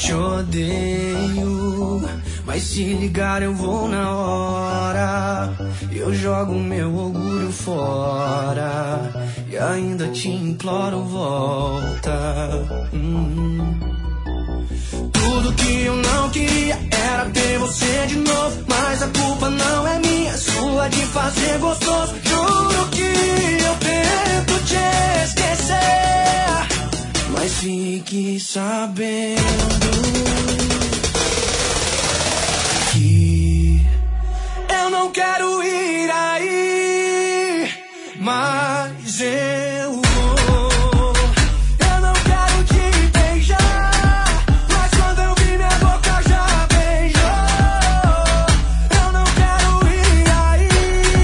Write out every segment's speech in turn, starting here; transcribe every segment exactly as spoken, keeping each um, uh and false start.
te odeio, mas se ligar eu vou na hora. Eu jogo meu orgulho fora e ainda te imploro, volta. hum. Tudo que eu não queria era ter você de novo, mas a culpa não é minha, é sua de fazer gostoso. Juro que eu tento te esquecer, mas fique sabendo que eu não quero ir aí, mas eu vou. Eu não quero te beijar, mas quando eu vi minha boca já beijou. Eu não quero ir aí,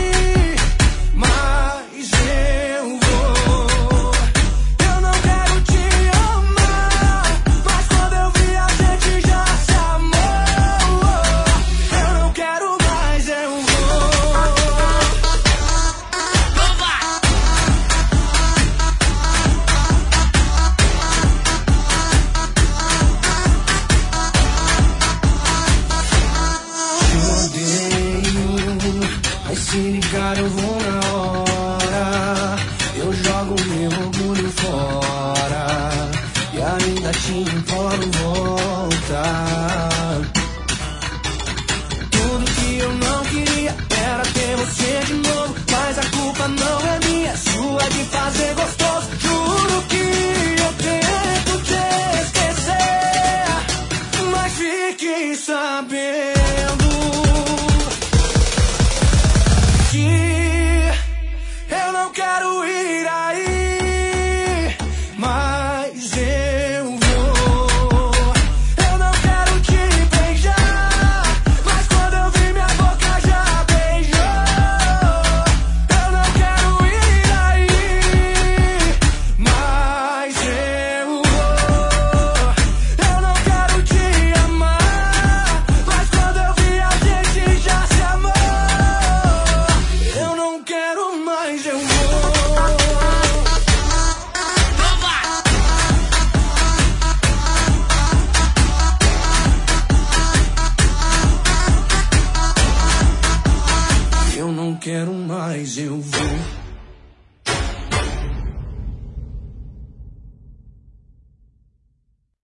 mas eu vou. Eu não quero te amar, mas quando eu vi a gente já se amou. Eu não quero mais, eu vou. Te odeio, mas se ligar eu vou na hora. Eu jogo meu orgulho fora e ainda te imploro, volta. Tudo que eu não queria era ter você de novo, mas a culpa não é minha, é sua de fazer gostoso. Juro que eu tento te esquecer, mas fique sabendo que eu não quero ir